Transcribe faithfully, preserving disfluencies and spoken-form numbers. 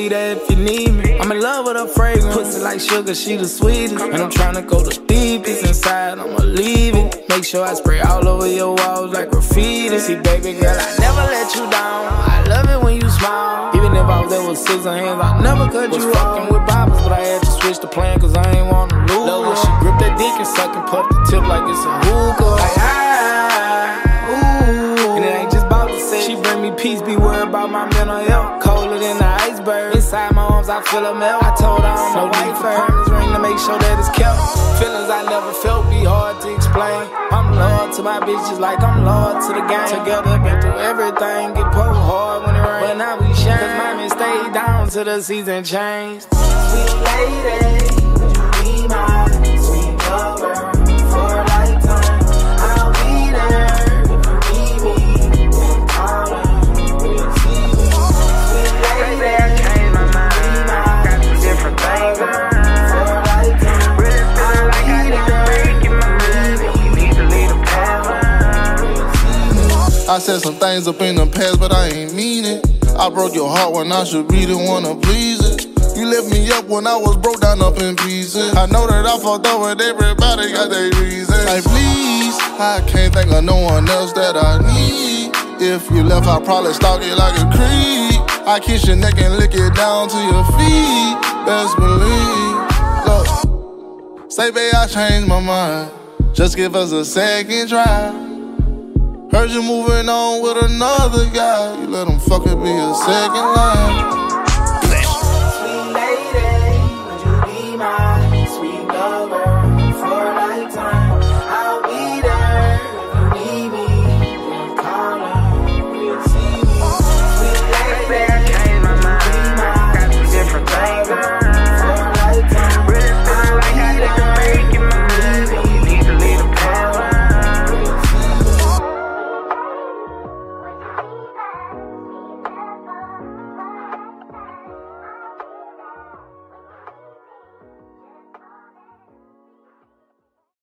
be there if you need me. I'm in love with her fragrance, pussy like sugar, she the sweetest. And I'm tryna go the deepest inside, I'ma leave it. Make sure I spray all over your walls like graffiti. See, baby girl, I never let you down. I love it when you smile. Even if I was there with scissors hands, I never cut was you off. Fucking with bobbers, but I had to switch the plan, cause I ain't wanna lose. Love when she grip that dick and suck and puff the tip like it's a hookah. Like, ah, ooh. And it ain't just about to say. She bring me peace, be worried about my mental health. Colder than the iceberg. Inside my arms, I feel a melt. I told her I'm a white promise ring to make sure that it's kept. Feelings I never felt be hard to explain. I'm loyal to my bitches like I'm loyal to the game. Together, been through everything. Get pulled hard when it rains, but now we shine. Cause mommy stayed down till the season changed. Sweet lady, would you be my sweet lover for a lifetime? I'll be there if you need me. Then call her when you see me. Sweet lady, I changed my mind. Got some different things for a lifetime. Really feeling like I need to break your mind. You need to leave the past. I said some things up in the past, but I ain't mean it. I broke your heart when I should be the one to please it. You lift me up when I was broke down up in pieces. I know that I fucked up with everybody, got their reasons. Like please, I can't think of no one else that I need. If you left, I'd probably stalk it like a creep. I kiss your neck and lick it down to your feet. Best believe. Look, say babe, I changed my mind. Just give us a second try. Heard you moving on with another guy. You let him fucking be a second line.